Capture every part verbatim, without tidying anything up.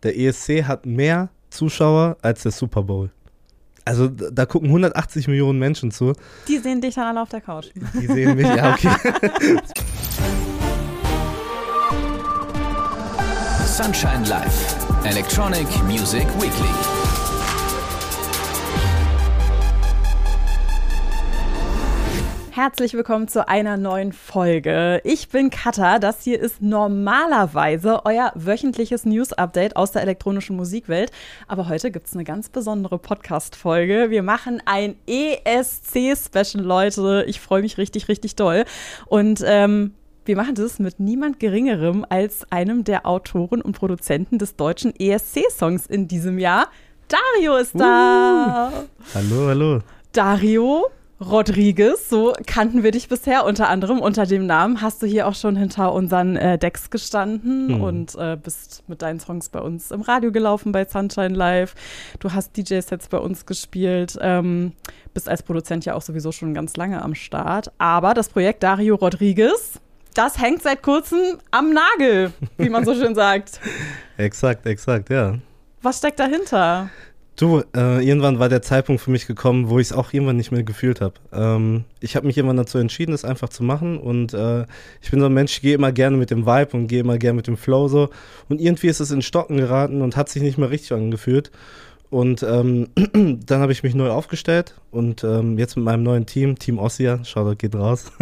der E S C hat mehr Zuschauer als der Super Bowl. Also da gucken hundertachtzig Millionen Menschen zu. Die sehen dich dann alle auf der Couch. Die sehen mich, ja, okay. Sunshine Live, Electronic Music Weekly. Herzlich willkommen zu einer neuen Folge. Ich bin Katha, das hier ist normalerweise euer wöchentliches News-Update aus der elektronischen Musikwelt. Aber heute gibt es eine ganz besondere Podcast-Folge. Wir machen ein E S C-Special, Leute. Ich freue mich richtig, richtig doll. Und ähm, wir machen das mit niemand Geringerem als einem der Autoren und Produzenten des deutschen E S C-Songs in diesem Jahr. Dario ist da. Uh, hallo, hallo. Dario Rodriguez, so kannten wir dich bisher, unter anderem unter dem Namen. Hast du hier auch schon hinter unseren äh, Decks gestanden hm. und äh, bist mit deinen Songs bei uns im Radio gelaufen bei Sunshine Live. Du hast D J-Sets bei uns gespielt, ähm, bist als Produzent ja auch sowieso schon ganz lange am Start. Aber das Projekt Dario Rodriguez, das hängt seit kurzem am Nagel, wie man so schön sagt. Exakt, exakt, ja. Was steckt dahinter? Du, äh, irgendwann war der Zeitpunkt für mich gekommen, wo ich es auch irgendwann nicht mehr gefühlt habe. Ähm, ich habe mich irgendwann dazu entschieden, es einfach zu machen und äh, ich bin so ein Mensch, ich gehe immer gerne mit dem Vibe und gehe immer gerne mit dem Flow so und irgendwie ist es in Stocken geraten und hat sich nicht mehr richtig angefühlt und ähm, dann habe ich mich neu aufgestellt und ähm, jetzt mit meinem neuen Team, Team Ossia, Shoutout geht raus,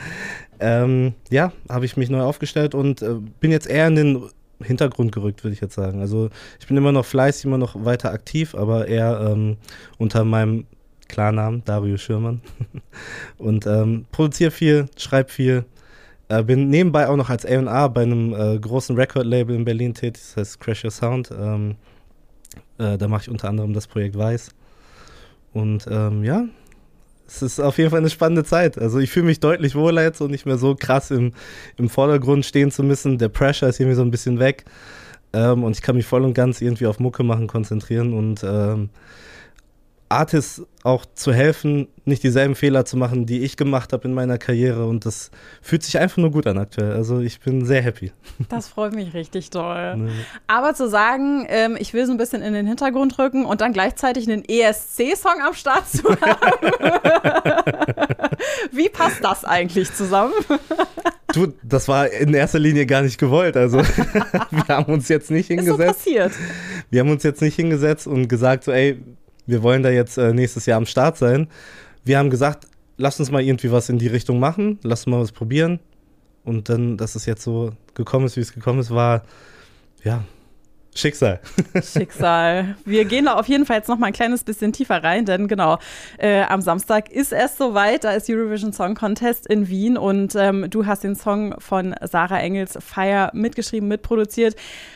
ähm, ja, habe ich mich neu aufgestellt und äh, bin jetzt eher in den Hintergrund gerückt, würde ich jetzt sagen. Also ich bin immer noch fleißig, immer noch weiter aktiv, aber eher ähm, unter meinem Klarnamen, Dario Schürmann. Und ähm, produziere viel, schreibe viel. Äh, bin nebenbei auch noch als A und R bei einem äh, großen Record-Label in Berlin tätig, das heißt Crash Your Sound. Ähm, äh, da mache ich unter anderem das Projekt Weiß. Und ähm, ja, es ist auf jeden Fall eine spannende Zeit. Also ich fühle mich deutlich wohler jetzt und nicht mehr so krass im, im Vordergrund stehen zu müssen. Der Pressure ist irgendwie so ein bisschen weg. Ähm, und ich kann mich voll und ganz irgendwie auf Mucke machen konzentrieren und ähm, Artists auch zu helfen, nicht dieselben Fehler zu machen, die ich gemacht habe in meiner Karriere. Und das fühlt sich einfach nur gut an aktuell. Also ich bin sehr happy. Das freut mich richtig doll. Nee. Aber zu sagen, ähm, ich will so ein bisschen in den Hintergrund rücken und dann gleichzeitig einen E S C-Song am Start zu haben. Wie passt das eigentlich zusammen? Du, das war in erster Linie gar nicht gewollt. Also wir haben uns jetzt nicht hingesetzt. Ist so passiert. Wir haben uns jetzt nicht hingesetzt und gesagt so, ey, wir wollen da jetzt äh, nächstes Jahr am Start sein. Wir haben gesagt, lass uns mal irgendwie was in die Richtung machen, lass uns mal was probieren. Und dann, dass es jetzt so gekommen ist, wie es gekommen ist, war, ja, Schicksal. Schicksal. Wir gehen da auf jeden Fall jetzt noch mal ein kleines bisschen tiefer rein, denn genau, äh, am Samstag ist es soweit, da ist Eurovision Song Contest in Wien und ähm, du hast den Song von Sarah Engels, Fire, mitgeschrieben, mitproduziert.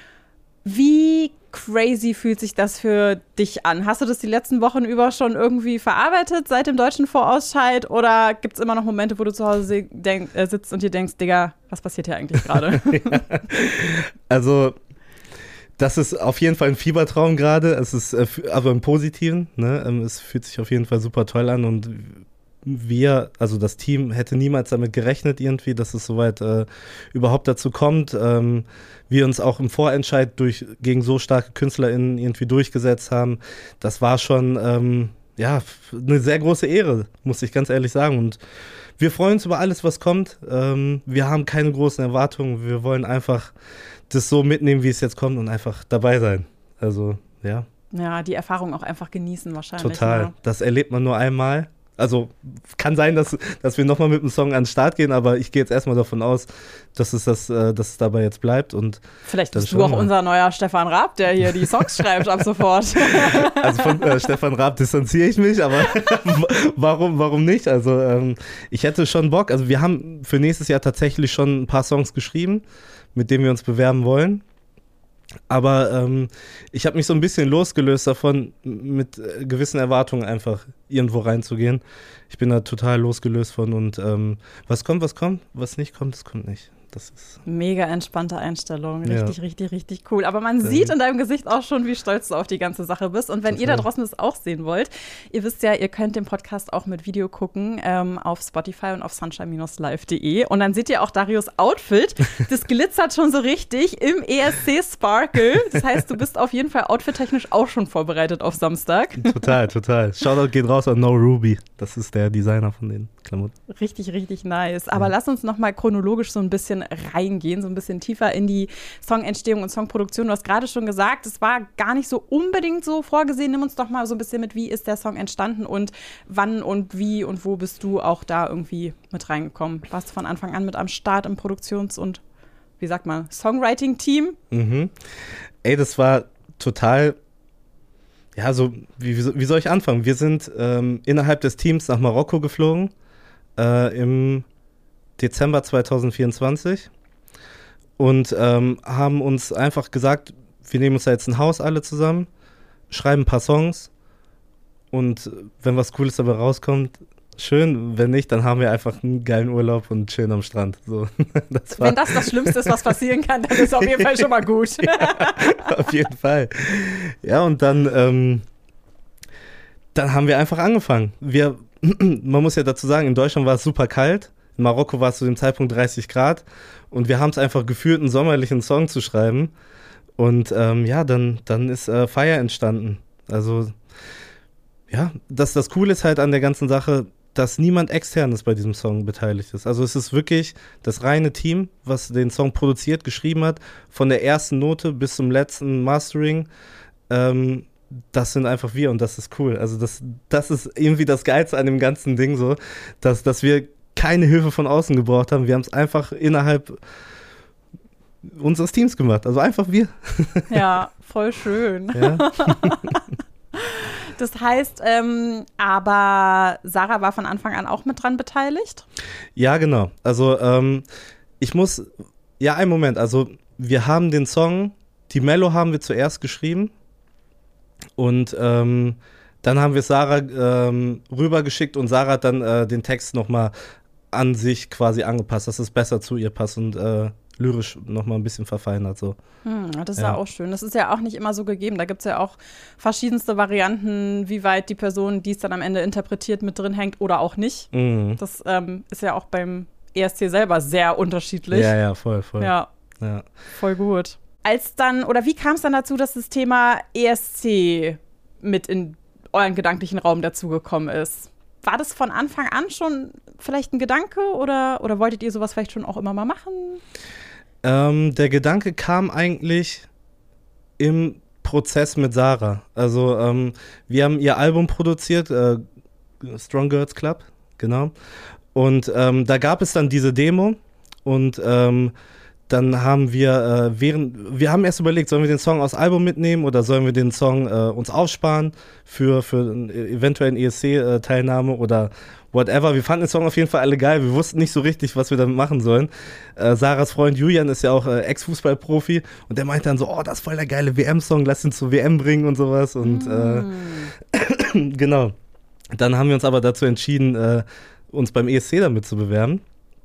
Wie crazy fühlt sich das für dich an? Hast du das die letzten Wochen über schon irgendwie verarbeitet seit dem deutschen Vorausscheid oder gibt es immer noch Momente, wo du zu Hause denk, äh, sitzt und dir denkst, Digga, was passiert hier eigentlich gerade? Ja. Also das ist auf jeden Fall ein Fiebertraum gerade, es ist äh, aber im Positiven, ne? Es fühlt sich auf jeden Fall super toll an und wir, also das Team, hätte niemals damit gerechnet irgendwie, dass es soweit äh, überhaupt dazu kommt. Ähm, wir uns auch im Vorentscheid durch, gegen so starke KünstlerInnen irgendwie durchgesetzt haben. Das war schon ähm, ja, eine sehr große Ehre, muss ich ganz ehrlich sagen. Und wir freuen uns über alles, was kommt. Ähm, wir haben keine großen Erwartungen. Wir wollen einfach das so mitnehmen, wie es jetzt kommt und einfach dabei sein. Also, ja. Ja, die Erfahrung auch einfach genießen wahrscheinlich. Total. Ja. Das erlebt man nur einmal. Also kann sein, dass, dass wir nochmal mit dem Song an den Start gehen, aber ich gehe jetzt erstmal davon aus, dass es, das, äh, dass es dabei jetzt bleibt. Und vielleicht bist du auch mal. Unser neuer Stefan Raab, der hier die Songs schreibt ab sofort. Also von äh, Stefan Raab distanziere ich mich, aber warum, warum nicht? Also ähm, ich hätte schon Bock. Also wir haben für nächstes Jahr tatsächlich schon ein paar Songs geschrieben, mit denen wir uns bewerben wollen. Aber ähm, ich habe mich so ein bisschen losgelöst davon, mit äh, gewissen Erwartungen einfach irgendwo reinzugehen. Ich bin da total losgelöst von und ähm, was kommt, was kommt, was nicht kommt, das kommt nicht. Das ist mega entspannte Einstellung. Richtig, ja. richtig, richtig cool. Aber man sieht in deinem Gesicht auch schon, wie stolz du auf die ganze Sache bist. Und wenn Total. ihr da draußen das auch sehen wollt, ihr wisst ja, ihr könnt den Podcast auch mit Video gucken ähm, auf Spotify und auf sunshine Bindestrich live Punkt de. Und dann seht ihr auch Darius Outfit. Das glitzert schon so richtig im E S C Sparkle. Das heißt, du bist auf jeden Fall outfit-technisch auch schon vorbereitet auf Samstag. Total, total. Shoutout geht raus an No Ruby. Das ist der Designer von den Klamotten. Richtig, richtig nice. Aber ja. lass uns noch mal chronologisch so ein bisschen reingehen, so ein bisschen tiefer in die Songentstehung und Songproduktion. Du hast gerade schon gesagt, es war gar nicht so unbedingt so vorgesehen. Nimm uns doch mal so ein bisschen mit, wie ist der Song entstanden und wann und wie und wo bist du auch da irgendwie mit reingekommen? Warst du von Anfang an mit am Start im Produktions- und, wie sagt man, Songwriting-Team? Mhm. Ey, das war total, ja, so, wie, wie soll ich anfangen? Wir sind ähm, innerhalb des Teams nach Marokko geflogen, äh, im Dezember zwanzig vierundzwanzig und ähm, haben uns einfach gesagt, wir nehmen uns da jetzt ein Haus alle zusammen, schreiben ein paar Songs und wenn was Cooles dabei rauskommt, schön, wenn nicht, dann haben wir einfach einen geilen Urlaub und schön am Strand. So, das war wenn das das Schlimmste ist, was passieren kann, dann ist es auf jeden Fall schon mal gut. Ja, auf jeden Fall. Ja, und dann, ähm, dann haben wir einfach angefangen. Wir, man muss ja dazu sagen, in Deutschland war es super kalt. In Marokko war es zu dem Zeitpunkt dreißig Grad und wir haben es einfach gefühlt, einen sommerlichen Song zu schreiben. Und ähm, ja, dann, dann ist äh, Fire entstanden. Also ja, das, das Coole ist halt an der ganzen Sache, dass niemand Externes bei diesem Song beteiligt ist. Also es ist wirklich das reine Team, was den Song produziert, geschrieben hat, von der ersten Note bis zum letzten Mastering. Ähm, das sind einfach wir und das ist cool. Also das, das ist irgendwie das Geilste an dem ganzen Ding so, dass, dass wir keine Hilfe von außen gebraucht haben. Wir haben es einfach innerhalb unseres Teams gemacht. Also einfach wir. Ja, voll schön. Ja. Das heißt, ähm, aber Sarah war von Anfang an auch mit dran beteiligt? Ja, genau. Also ähm, ich muss, ja, einen Moment. Also wir haben den Song, die Mello haben wir zuerst geschrieben und ähm, dann haben wir Sarah ähm, rübergeschickt und Sarah hat dann äh, den Text nochmal an sich quasi angepasst, dass es besser zu ihr passt und äh, lyrisch nochmal ein bisschen verfeinert. So. Hm, das ist ja. ja auch schön. Das ist ja auch nicht immer so gegeben. Da gibt es ja auch verschiedenste Varianten, wie weit die Person, die es dann am Ende interpretiert, mit drin hängt oder auch nicht. Mhm. Das ähm, ist ja auch beim E S C selber sehr unterschiedlich. Ja, ja, voll, voll. Ja, ja. Voll gut. Als dann, oder wie kam es dann dazu, dass das Thema E S C mit in euren gedanklichen Raum dazugekommen ist? War das von Anfang an schon vielleicht ein Gedanke oder, oder wolltet ihr sowas vielleicht schon auch immer mal machen? Ähm, der Gedanke kam eigentlich im Prozess mit Sarah. Also ähm, wir haben ihr Album produziert, äh, Strong Girls Club, genau. Und ähm, da gab es dann diese Demo und ähm, dann haben wir äh, während, wir haben erst überlegt, sollen wir den Song aus Album mitnehmen oder sollen wir den Song äh, uns aufsparen für, für eventuell eine E S C-Teilnahme oder whatever. Wir fanden den Song auf jeden Fall alle geil. Wir wussten nicht so richtig, was wir damit machen sollen. Äh, Sarahs Freund Julian ist ja auch äh, Ex-Fußball-Profi und der meinte dann so, oh, das ist voll der geile W M-Song, lass ihn zur W M bringen und sowas. Und mm. äh, genau. Dann haben wir uns aber dazu entschieden, äh, uns beim E S C damit zu bewerben.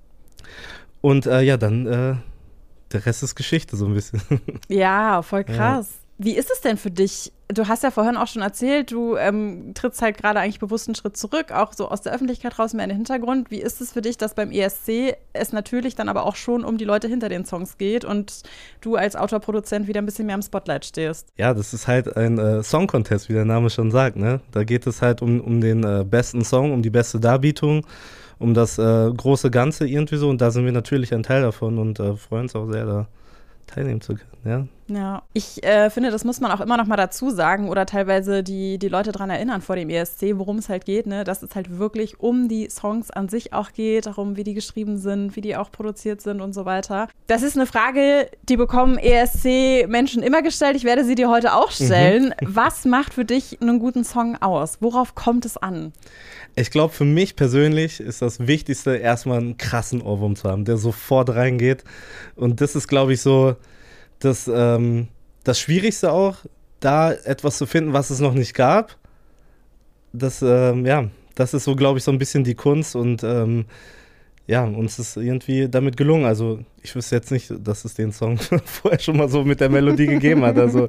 Und äh, ja, dann äh, der Rest ist Geschichte so ein bisschen. Ja, voll krass. Ja. Wie ist es denn für dich? Du hast ja vorhin auch schon erzählt, du ähm, trittst halt gerade eigentlich bewusst einen Schritt zurück, auch so aus der Öffentlichkeit raus, mehr in den Hintergrund. Wie ist es für dich, dass beim E S C es natürlich dann aber auch schon um die Leute hinter den Songs geht und du als Autor, Produzent wieder ein bisschen mehr im Spotlight stehst? Ja, das ist halt ein äh, Song-Contest, wie der Name schon sagt, ne? Da geht es halt um, um den äh, besten Song, um die beste Darbietung, um das äh, große Ganze irgendwie so. Und da sind wir natürlich ein Teil davon und äh, freuen uns auch sehr, da teilnehmen zu können, ja. Ja, ich äh, finde, das muss man auch immer noch mal dazu sagen oder teilweise die, die Leute daran erinnern vor dem E S C, worum es halt geht, ne, dass es halt wirklich um die Songs an sich auch geht, darum, wie die geschrieben sind, wie die auch produziert sind und so weiter. Das ist eine Frage, die bekommen E S C-Menschen immer gestellt. Ich werde sie dir heute auch stellen. Mhm. Was macht für dich einen guten Song aus? Worauf kommt es an? Ich glaube, für mich persönlich ist das Wichtigste, erstmal einen krassen Ohrwurm zu haben, der sofort reingeht. Und das ist, glaube ich, so das, ähm, das Schwierigste auch, da etwas zu finden, was es noch nicht gab. Das, ähm, ja, das ist so, glaube ich, so ein bisschen die Kunst. Und ähm, ja, uns ist irgendwie damit gelungen. Also ich wüsste jetzt nicht, dass es den Song vorher schon mal so mit der Melodie gegeben hat. Also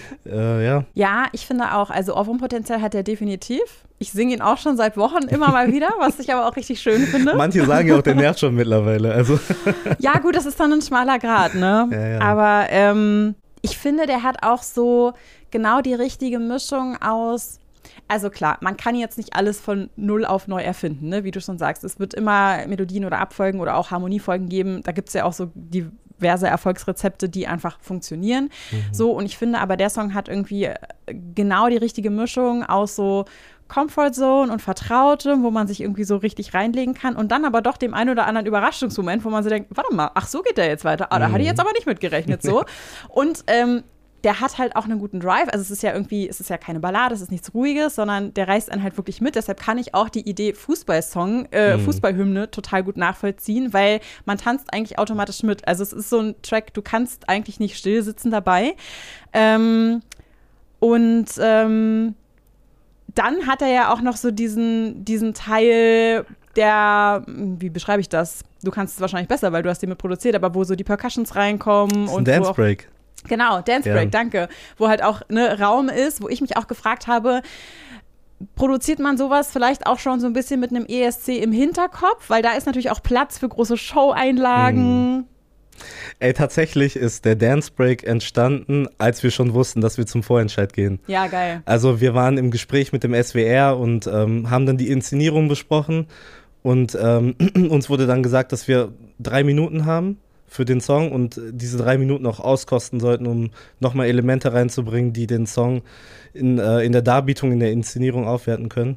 äh, ja. Ja, ich finde auch, also Ohrwurmpotenzial hat er definitiv. Ich singe ihn auch schon seit Wochen immer mal wieder, was ich aber auch richtig schön finde. Manche sagen ja auch, der nervt schon mittlerweile. Also. Ja gut, das ist dann ein schmaler Grat, ne? Ja, ja. Aber ähm, ich finde, der hat auch so genau die richtige Mischung aus. Also klar, man kann jetzt nicht alles von null auf neu erfinden, ne? Wie du schon sagst. Es wird immer Melodien oder Abfolgen oder auch Harmoniefolgen geben. Da gibt es ja auch so diverse Erfolgsrezepte, die einfach funktionieren. Mhm. So, und ich finde aber, der Song hat irgendwie genau die richtige Mischung aus so Comfort Zone und Vertrautem, wo man sich irgendwie so richtig reinlegen kann und dann aber doch dem einen oder anderen Überraschungsmoment, wo man so denkt, warte mal, ach so geht der jetzt weiter. Ah, da mhm. hatte ich jetzt aber nicht mit gerechnet, so. Und ähm, der hat halt auch einen guten Drive. Also es ist ja irgendwie, es ist ja keine Ballade, es ist nichts Ruhiges, sondern der reißt einen halt wirklich mit. Deshalb kann ich auch die Idee Fußballsong, äh, mhm. Fußballhymne total gut nachvollziehen, weil man tanzt eigentlich automatisch mit. Also es ist so ein Track, du kannst eigentlich nicht still sitzen dabei. Ähm, und ähm, dann hat er ja auch noch so diesen, diesen Teil, der, wie beschreibe ich das? Du kannst es wahrscheinlich besser, weil du hast den mit produziert, aber wo so die Percussions reinkommen. Das ist ein Dance Break. Genau, Dance Break, ja. Danke. Wo halt auch ne Raum ist, wo ich mich auch gefragt habe, produziert man sowas vielleicht auch schon so ein bisschen mit einem E S C im Hinterkopf? Weil da ist natürlich auch Platz für große Show-Einlagen. Hm. Ey, tatsächlich ist der Dance Break entstanden, als wir schon wussten, dass wir zum Vorentscheid gehen. Ja, geil. Also wir waren im Gespräch mit dem S W R und ähm, haben dann die Inszenierung besprochen und ähm, uns wurde dann gesagt, dass wir drei Minuten haben für den Song und diese drei Minuten auch auskosten sollten, um nochmal Elemente reinzubringen, die den Song in, äh, in der Darbietung, in der Inszenierung aufwerten können.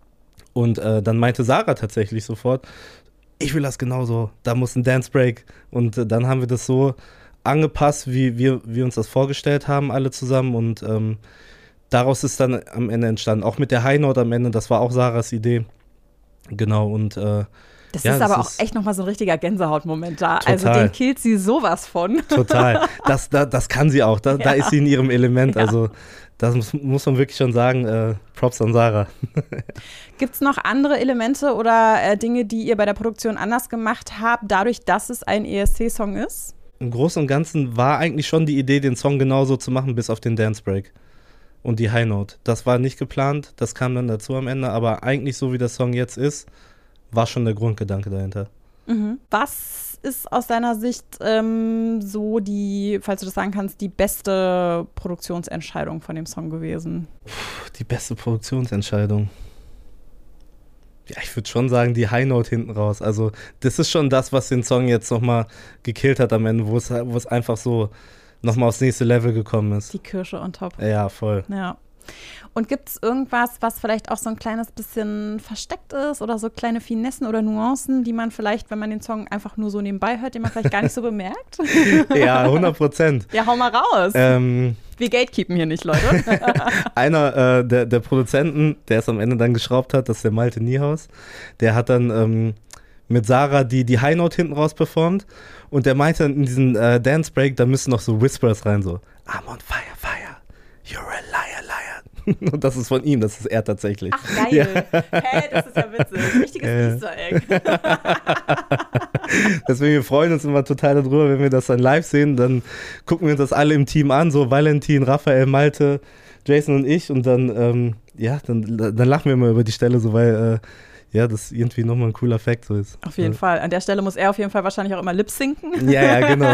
Und äh, dann meinte Sarah tatsächlich sofort, ich will das genauso, da muss ein Dance Break. Und äh, dann haben wir das so angepasst, wie wir, wir uns das vorgestellt haben, alle zusammen. Und ähm, daraus ist dann am Ende entstanden, auch mit der High Note am Ende, das war auch Sarahs Idee. Genau, und äh, Das ja, ist aber das auch ist echt nochmal so ein richtiger Gänsehautmoment da. Total. Also den killt sie sowas von. Total. Das, da, das kann sie auch. Da, ja. da ist sie in ihrem Element. Ja. Also das muss, muss man wirklich schon sagen. Äh, Props an Sarah. Gibt es noch andere Elemente oder äh, Dinge, die ihr bei der Produktion anders gemacht habt, dadurch, dass es ein E S C-Song ist? Im Großen und Ganzen war eigentlich schon die Idee, den Song genauso zu machen, bis auf den Dance Break und die High Note. Das war nicht geplant. Das kam dann dazu am Ende. Aber eigentlich so, wie der Song jetzt ist, war schon der Grundgedanke dahinter. Mhm. Was ist aus deiner Sicht ähm, so die, falls du das sagen kannst, die beste Produktionsentscheidung von dem Song gewesen? Puh, die beste Produktionsentscheidung. Ja, ich würde schon sagen, die High Note hinten raus. Also das ist schon das, was den Song jetzt nochmal gekillt hat am Ende, wo es, wo es einfach so nochmal aufs nächste Level gekommen ist. Die Kirsche on top. Ja, voll. Ja. Und gibt es irgendwas, was vielleicht auch so ein kleines bisschen versteckt ist oder so kleine Finessen oder Nuancen, die man vielleicht, wenn man den Song einfach nur so nebenbei hört, den man vielleicht gar nicht so bemerkt? Ja, hundert Prozent. Ja, hau mal raus. Ähm, Wir gatekeepen hier nicht, Leute. Einer äh, der, der Produzenten, der es am Ende dann geschraubt hat, das ist der Malte Niehaus, der hat dann ähm, mit Sarah die, die High Note hinten raus performt und der meinte in diesen äh, Dance Break, da müssen noch so Whispers rein, so I'm on fire, fire, you're a liar, liar. Und das ist von ihm, das ist er tatsächlich. Ach, geil. Ja. Hä, das ist ja witzig. Richtiges äh. Easter Egg. Deswegen, wir freuen uns immer total darüber, wenn wir das dann live sehen. Dann gucken wir uns das alle im Team an, so Valentin, Raphael, Malte, Jason und ich. Und dann, ähm, ja, dann, dann lachen wir immer über die Stelle, so weil, äh, ja, das irgendwie nochmal ein cooler Fact so ist. Auf jeden ja. Fall. An der Stelle muss er auf jeden Fall wahrscheinlich auch immer lip-sinken. Ja, ja, genau.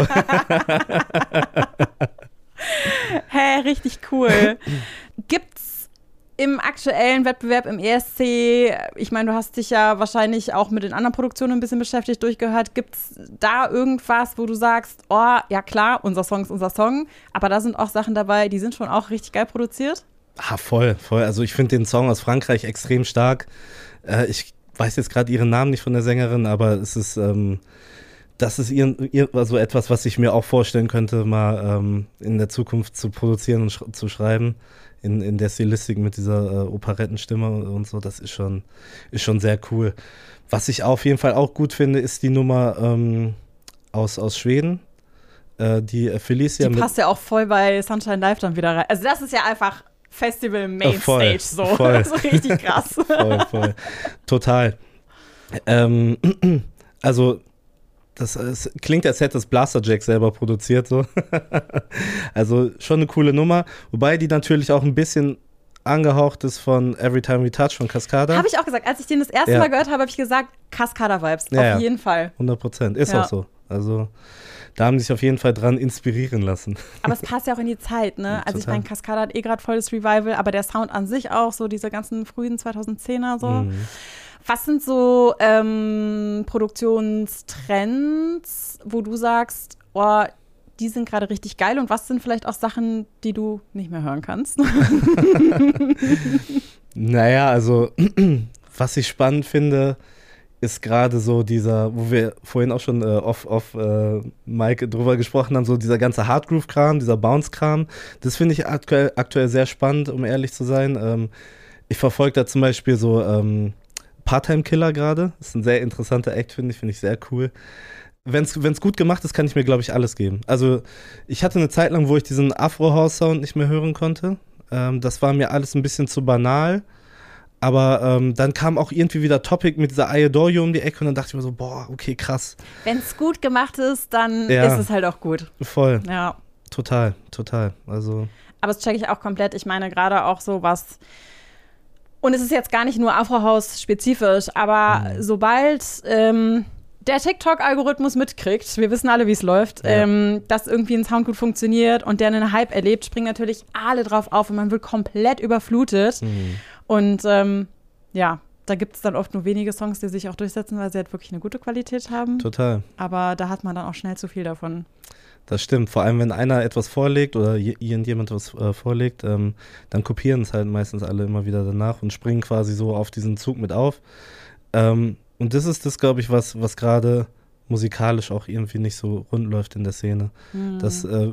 Hä, hey, richtig cool. Gibt's im aktuellen Wettbewerb im E S C, ich meine, du hast dich ja wahrscheinlich auch mit den anderen Produktionen ein bisschen beschäftigt, durchgehört, gibt's da irgendwas, wo du sagst, oh, ja klar, unser Song ist unser Song, aber da sind auch Sachen dabei, die sind schon auch richtig geil produziert? Ah, voll, voll. Also ich finde den Song aus Frankreich extrem stark. Äh, ich weiß jetzt gerade ihren Namen nicht von der Sängerin, aber es ist ähm, das ist ihr, ihr, also etwas, was ich mir auch vorstellen könnte, mal ähm, in der Zukunft zu produzieren und sch- zu schreiben, in, in der Stilistik mit dieser äh, Operettenstimme und so, das ist schon, ist schon sehr cool. Was ich auf jeden Fall auch gut finde, ist die Nummer ähm, aus, aus Schweden, äh, die Felicia. Die mit passt ja auch voll bei Sunshine Live dann wieder rein. Also das ist ja einfach Festival Mainstage, oh, so. Voll. So richtig krass. Voll, voll. Total. Ähm, Also, das, das klingt, als hätte das Blaster Jack selber produziert. So. Also schon eine coole Nummer. Wobei die natürlich auch ein bisschen angehaucht ist von Every Time We Touch von Cascada. Habe ich auch gesagt. Als ich den das erste ja. Mal gehört habe, habe ich gesagt, Cascada-Vibes. Ja, auf ja. jeden Fall. hundert Prozent. Ist ja. auch so. Also da haben die sich auf jeden Fall dran inspirieren lassen. Aber es passt ja auch in die Zeit, ne? Ja, also ich total. meine, Cascada hat eh gerade volles Revival, aber der Sound an sich auch, so diese ganzen frühen zweitausendzehner so. Mhm. Was sind so ähm, Produktionstrends, wo du sagst, oh, die sind gerade richtig geil, und was sind vielleicht auch Sachen, die du nicht mehr hören kannst? Naja, also was ich spannend finde, ist gerade so dieser, wo wir vorhin auch schon äh, off, off äh, Mike drüber gesprochen haben, so dieser ganze Hardgroove-Kram, dieser Bounce-Kram. Das finde ich aktuell, aktuell sehr spannend, um ehrlich zu sein. Ähm, ich verfolge da zum Beispiel so ähm, Part-Time-Killer gerade. Das ist ein sehr interessanter Act, finde ich, finde ich sehr cool. Wenn es gut gemacht ist, kann ich mir, glaube ich, alles geben. Also ich hatte eine Zeit lang, wo ich diesen Afro-House-Sound nicht mehr hören konnte. Ähm, das war mir alles ein bisschen zu banal. Aber ähm, dann kam auch irgendwie wieder Topic mit dieser I Adore You um die Ecke und dann dachte ich mir so, boah, okay, krass. Wenn es gut gemacht ist, dann Ja. ist es halt auch gut. Voll, Ja. total, total. Also Aber das checke ich auch komplett. Ich meine, gerade auch so was. Und es ist jetzt gar nicht nur Afro-House-spezifisch, aber Mhm. sobald ähm, der TikTok-Algorithmus mitkriegt, wir wissen alle, wie es läuft, Ja. ähm, dass irgendwie ein Sound gut funktioniert und der einen Hype erlebt, springen natürlich alle drauf auf und man wird komplett überflutet. mhm. Und ähm, ja, da gibt es dann oft nur wenige Songs, die sich auch durchsetzen, weil sie halt wirklich eine gute Qualität haben. Total. Aber da hat man dann auch schnell zu viel davon. Das stimmt, vor allem wenn einer etwas vorlegt oder je- irgendjemand was äh, vorlegt, ähm, dann kopieren es halt meistens alle immer wieder danach und springen quasi so auf diesen Zug mit auf. Ähm, und das ist das, glaube ich, was, was gerade musikalisch auch irgendwie nicht so rund läuft in der Szene. Mhm. Dass äh,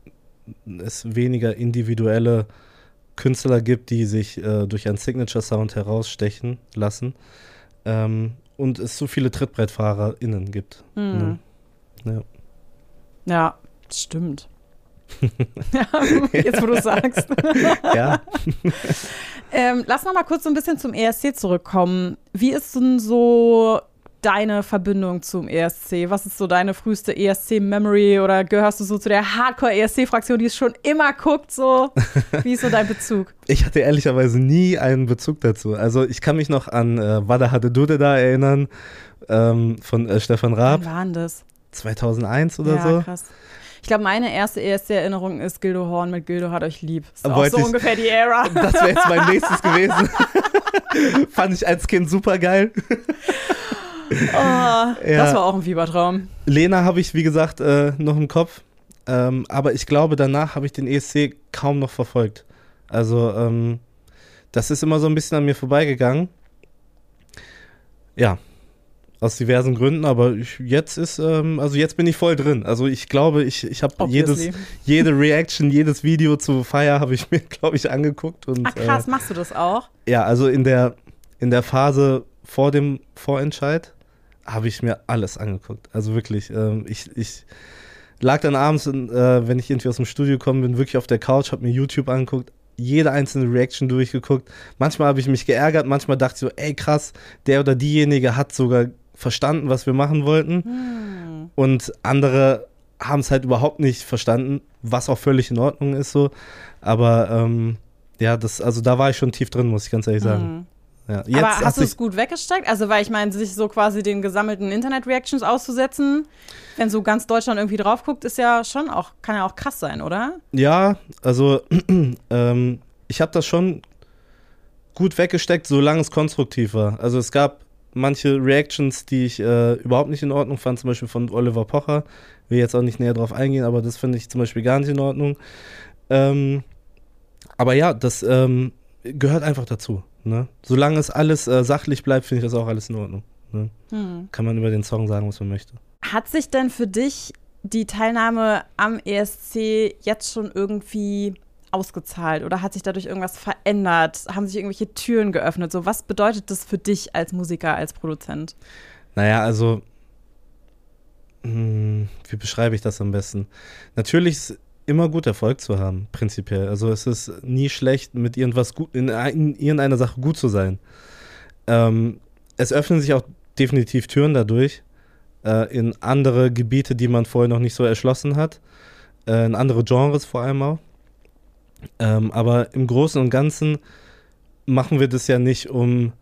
es weniger individuelle Künstler gibt, die sich äh, durch einen Signature-Sound herausstechen lassen. Ähm, und es so viele TrittbrettfahrerInnen gibt. Mhm. Ne? Ja. Ja, stimmt. Ja, jetzt, wo du sagst. Ja. ähm, lass noch mal kurz so ein bisschen zum E S C zurückkommen. Wie ist denn so deine Verbindung zum E S C? Was ist so deine früheste E S C-Memory? Oder gehörst du so zu der Hardcore-E S C-Fraktion, die es schon immer guckt? So? Wie ist so dein Bezug? Ich hatte ehrlicherweise nie einen Bezug dazu. Also ich kann mich noch an äh, Wada hatte Dude da erinnern, ähm, von äh, Stefan Raab, Wann war denn das? zweitausendeins oder ja, so. Krass. Ich glaube, meine erste E S C-Erinnerung ist Gildo Horn mit Gildo hat euch lieb. Ist auch Wollte so ich- ungefähr die Ära. Das wäre jetzt mein nächstes gewesen. Fand ich als Kind super geil. Oh, das war auch ein Fiebertraum. Lena habe ich, wie gesagt, äh, noch im Kopf. Ähm, aber ich glaube, danach habe ich den E S C kaum noch verfolgt. Also, ähm, das ist immer so ein bisschen an mir vorbeigegangen. Ja, aus diversen Gründen, aber ich, jetzt ist, ähm, also jetzt bin ich voll drin. Also ich glaube, ich, ich habe jedes, Obviously. jede Reaction, jedes Video zu Fire habe ich mir, glaube ich, angeguckt. Und, Ach krass, äh, machst du das auch? ja, also in der, in der Phase vor dem Vorentscheid habe ich mir alles angeguckt. Also wirklich, ähm, ich, ich lag dann abends, in, äh, wenn ich irgendwie aus dem Studio gekommen bin, wirklich auf der Couch, habe mir YouTube angeguckt, jede einzelne Reaction durchgeguckt. Manchmal habe ich mich geärgert, manchmal dachte ich so, ey krass, der oder diejenige hat sogar verstanden, was wir machen wollten. Hm. Und andere haben es halt überhaupt nicht verstanden, was auch völlig in Ordnung ist so. Aber ähm, ja, das, also da war ich schon tief drin, muss ich ganz ehrlich sagen. Hm. Ja. Jetzt Aber hat hast du sich- es gut weggesteckt? Also, weil ich meine, sich so quasi den gesammelten Internet-Reactions auszusetzen, wenn so ganz Deutschland irgendwie drauf guckt, ist ja schon auch, kann ja auch krass sein, oder? Ja, also ähm, ich habe das schon gut weggesteckt, solange es konstruktiv war. Also es gab manche Reactions, die ich äh, überhaupt nicht in Ordnung fand, zum Beispiel von Oliver Pocher. Will jetzt auch nicht näher drauf eingehen, aber das finde ich zum Beispiel gar nicht in Ordnung. Ähm, aber ja, das ähm, gehört einfach dazu. Ne? Solange es alles äh, sachlich bleibt, finde ich das auch alles in Ordnung. Ne? Hm. Kann man über den Song sagen, was man möchte. Hat sich denn für dich die Teilnahme am E S C jetzt schon irgendwie ausgezahlt oder hat sich dadurch irgendwas verändert? Haben sich irgendwelche Türen geöffnet? So, was bedeutet das für dich als Musiker, als Produzent? Naja, also, mh, wie beschreibe ich das am besten? Natürlich ist es immer gut, Erfolg zu haben, prinzipiell. Also es ist nie schlecht, mit irgendwas gut, in, in irgendeiner Sache gut zu sein. Ähm, es öffnen sich auch definitiv Türen dadurch, äh, in andere Gebiete, die man vorher noch nicht so erschlossen hat, äh, in andere Genres vor allem auch. Ähm, aber im Großen und Ganzen machen wir das ja nicht um,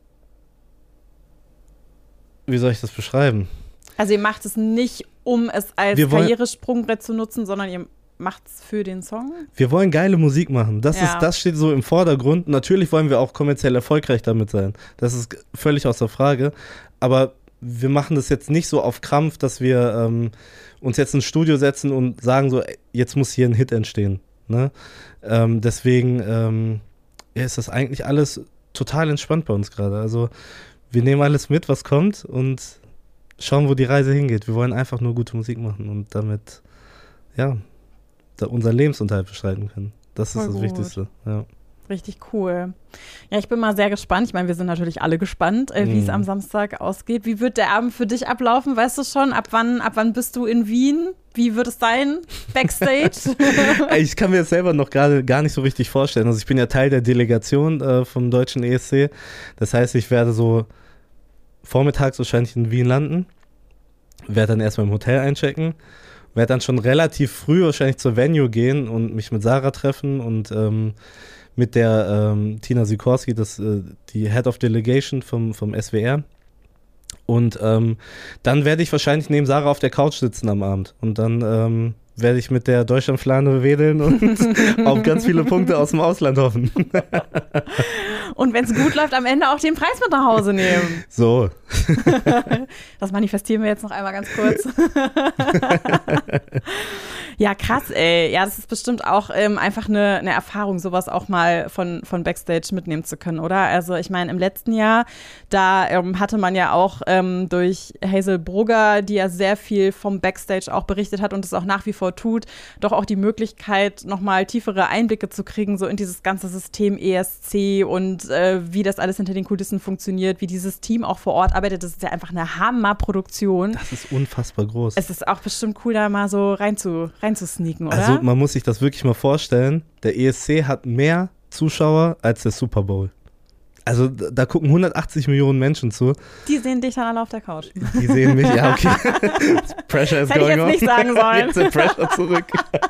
wie soll ich das beschreiben? Also ihr macht es nicht, um es als Wir wollen- Karrieresprungbrett zu nutzen, sondern ihr macht es für den Song? Wir wollen geile Musik machen. Das, Ja. ist, das steht so im Vordergrund. Natürlich wollen wir auch kommerziell erfolgreich damit sein. Das ist völlig außer Frage. Aber wir machen das jetzt nicht so auf Krampf, dass wir ähm, uns jetzt ins Studio setzen und sagen so, ey, jetzt muss hier ein Hit entstehen. Ne? Ähm, deswegen ähm, ja, ist das eigentlich alles total entspannt bei uns gerade. Also wir nehmen alles mit, was kommt und schauen, wo die Reise hingeht. Wir wollen einfach nur gute Musik machen und damit, ja, da unseren Lebensunterhalt bestreiten können. Das Voll ist das gut. Wichtigste. Ja. Richtig cool. Ja, ich bin mal sehr gespannt. Ich meine, wir sind natürlich alle gespannt, äh, wie es Mhm. am Samstag ausgeht. Wie wird der Abend für dich ablaufen? Weißt du schon? Ab wann, ab wann bist du in Wien? Wie wird es sein? Backstage? Ey, Ich kann mir das selber noch gerade gar nicht so richtig vorstellen. Also ich bin ja Teil der Delegation äh, vom deutschen E S C. Das heißt, ich werde so vormittags wahrscheinlich in Wien landen, werde dann erstmal im Hotel einchecken, werde dann schon relativ früh wahrscheinlich zur Venue gehen und mich mit Sarah treffen und ähm, mit der ähm, Tina Sikorski, das, äh, die Head of Delegation vom, vom S W R. Und ähm, dann werde ich wahrscheinlich neben Sarah auf der Couch sitzen am Abend. Und dann ähm, werde ich mit der Deutschlandflahne wedeln und auf ganz viele Punkte aus dem Ausland hoffen. Und wenn es gut läuft, am Ende auch den Preis mit nach Hause nehmen. So. Das manifestieren wir jetzt noch einmal ganz kurz. Ja, krass, ey. Ja, das ist bestimmt auch ähm, einfach eine, eine Erfahrung, sowas auch mal von, von Backstage mitnehmen zu können, oder? Also ich meine, im letzten Jahr, da ähm, hatte man ja auch ähm, durch Hazel Brugger, die ja sehr viel vom Backstage auch berichtet hat und es auch nach wie vor tut, doch auch die Möglichkeit, nochmal tiefere Einblicke zu kriegen, so in dieses ganze System E S C und äh, wie das alles hinter den Kulissen funktioniert, wie dieses Team auch vor Ort arbeitet. Das ist ja einfach eine Hammerproduktion. Das ist unfassbar groß. Es ist auch bestimmt cool, da mal so rein zu, rein zu sneaken, oder? Also man muss sich das wirklich mal vorstellen. Der E S C hat mehr Zuschauer als der Super Bowl. Also da, da gucken hundertachtzig Millionen Menschen zu. Die sehen dich dann alle auf der Couch. Die sehen mich, ja okay. Pressure is Das hätte ich going jetzt on. nicht sagen sollen. Jetzt der Pressure zurück.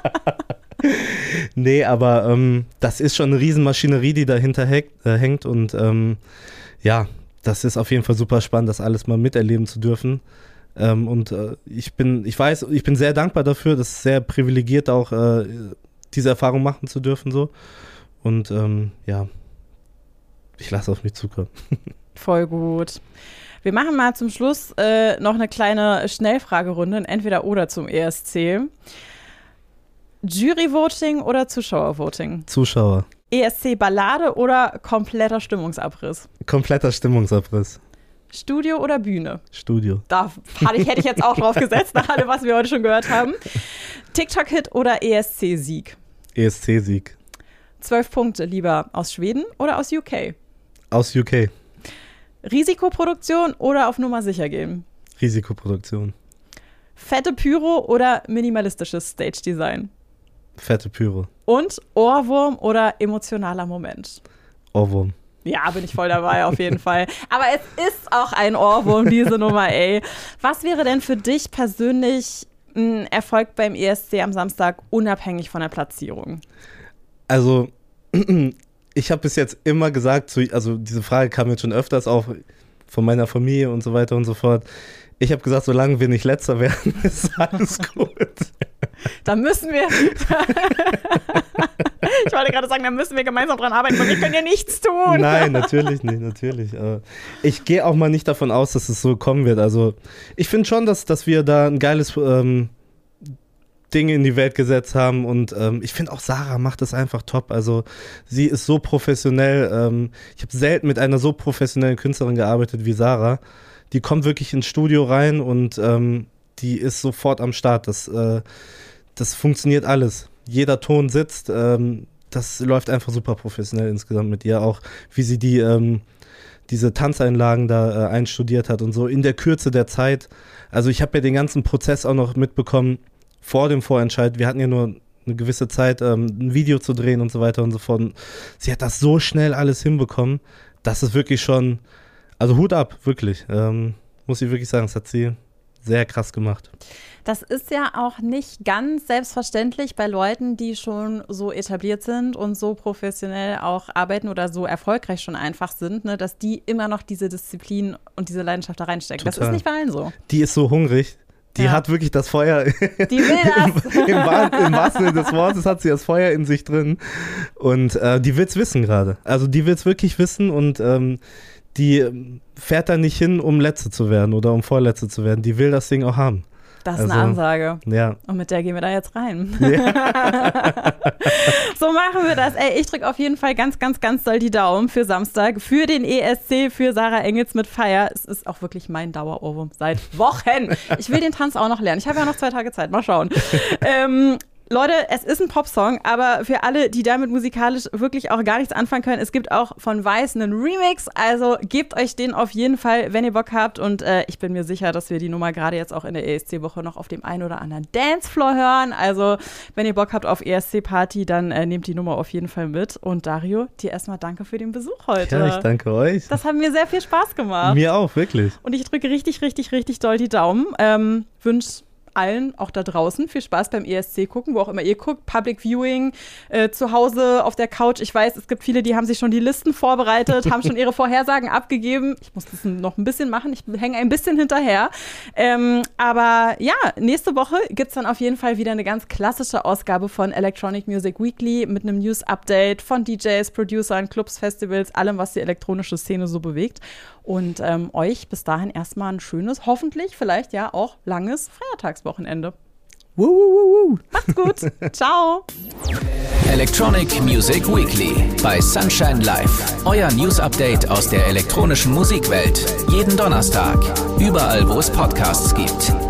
Nee, aber ähm, das ist schon eine Riesenmaschinerie, die dahinter hängt, äh, hängt und ähm, ja, das ist auf jeden Fall super spannend, das alles mal miterleben zu dürfen. Ähm, und äh, ich bin, ich weiß, ich bin sehr dankbar dafür, das ist sehr privilegiert auch äh, diese Erfahrung machen zu dürfen so. Und ähm, ja, ich lasse auf mich zukommen. Voll gut. Wir machen mal zum Schluss äh, noch eine kleine Schnellfragerunde, ein Entweder-Oder zum E S C. Jury-Voting oder Zuschauer-Voting? Zuschauer. E S C-Ballade oder kompletter Stimmungsabriss? Kompletter Stimmungsabriss. Studio oder Bühne? Studio. Da hatte ich, hätte ich jetzt auch drauf gesetzt, nach allem, was wir heute schon gehört haben. TikTok-Hit oder E S C-Sieg? E S C-Sieg. Zwölf Punkte lieber aus Schweden oder aus U K? Aus U K. Risikoproduktion oder auf Nummer sicher gehen? Risikoproduktion. Fette Pyro oder minimalistisches Stage-Design? Fette Pyro. Und Ohrwurm oder emotionaler Moment? Ohrwurm. Ja, bin ich voll dabei, auf jeden Fall. Aber es ist auch ein Ohrwurm, diese Nummer, ey. Was wäre denn für dich persönlich ein Erfolg beim E S C am Samstag, unabhängig von der Platzierung? Also, ich habe bis jetzt immer gesagt, also diese Frage kam jetzt schon öfters auch von meiner Familie und so weiter und so fort. Ich habe gesagt, solange wir nicht Letzter werden, ist alles gut. Da müssen wir, ich wollte gerade sagen, da müssen wir gemeinsam dran arbeiten, weil wir können ja nichts tun. Nein, natürlich nicht, natürlich. Aber ich gehe auch mal nicht davon aus, dass es so kommen wird. Also ich finde schon, dass, dass wir da ein geiles ähm, Ding in die Welt gesetzt haben und ähm, ich finde auch Sarah macht das einfach top. Also sie ist so professionell. Ähm, ich habe selten mit einer so professionellen Künstlerin gearbeitet wie Sarah. Die kommt wirklich ins Studio rein und ähm, die ist sofort am Start. Das, äh, das funktioniert alles. Jeder Ton sitzt. Ähm, das läuft einfach super professionell insgesamt mit ihr. Auch wie sie die ähm, diese Tanzeinlagen da äh, einstudiert hat und so in der Kürze der Zeit. Also ich habe ja den ganzen Prozess auch noch mitbekommen vor dem Vorentscheid. Wir hatten ja nur eine gewisse Zeit, ähm, ein Video zu drehen und so weiter und so fort. Und sie hat das so schnell alles hinbekommen. Das ist wirklich schon, also Hut ab, wirklich. Ähm, muss ich wirklich sagen, das hat sie sehr krass gemacht. Das ist ja auch nicht ganz selbstverständlich bei Leuten, die schon so etabliert sind und so professionell auch arbeiten oder so erfolgreich schon einfach sind, ne, dass die immer noch diese Disziplin und diese Leidenschaft da reinstecken. Total. Das ist nicht bei allen so. Die ist so hungrig. Die ja. hat wirklich das Feuer. Die will das. Im, im, Im wahrsten Sinne des Wortes hat sie das Feuer in sich drin. Und äh, die will es wissen gerade. Also die will es wirklich wissen und ähm, die fährt da nicht hin, um Letzte zu werden oder um Vorletzte zu werden. Die will das Ding auch haben. Das ist also, eine Ansage. Ja. Und mit der gehen wir da jetzt rein. Ja. So machen wir das. Ey, ich drücke auf jeden Fall ganz, ganz, ganz doll die Daumen für Samstag, für den E S C, für Sarah Engels mit Fire. Es ist auch wirklich mein Dauerohrwurm seit Wochen. Ich will den Tanz auch noch lernen. Ich habe ja noch zwei Tage Zeit. Mal schauen. ähm, Leute, es ist ein Popsong, aber für alle, die damit musikalisch wirklich auch gar nichts anfangen können, es gibt auch von Weiß einen Remix, also gebt euch den auf jeden Fall, wenn ihr Bock habt und äh, ich bin mir sicher, dass wir die Nummer gerade jetzt auch in der E S C-Woche noch auf dem einen oder anderen Dancefloor hören, also wenn ihr Bock habt auf E S C-Party, dann äh, nehmt die Nummer auf jeden Fall mit und Dario, dir erstmal danke für den Besuch heute. Ja, ich danke euch. Das hat mir sehr viel Spaß gemacht. Mir auch, wirklich. Und ich drücke richtig, richtig, richtig doll die Daumen, ähm, wünsche allen, auch da draußen, viel Spaß beim E S C gucken, wo auch immer ihr guckt, Public Viewing, äh, zu Hause auf der Couch. Ich weiß, es gibt viele, die haben sich schon die Listen vorbereitet, haben schon ihre Vorhersagen abgegeben. Ich muss das noch ein bisschen machen, ich hänge ein bisschen hinterher. Ähm, aber ja, nächste Woche gibt es dann auf jeden Fall wieder eine ganz klassische Ausgabe von Electronic Music Weekly mit einem News-Update von D Js, Producern, Clubs, Festivals, allem, was die elektronische Szene so bewegt. Und ähm, euch bis dahin erstmal ein schönes, hoffentlich vielleicht ja auch langes Feiertagswochenende. Woo, woo, woo, woo. Macht's gut. Ciao. Electronic Music Weekly bei Sunshine Live. Euer News-Update aus der elektronischen Musikwelt. Jeden Donnerstag. Überall, wo es Podcasts gibt.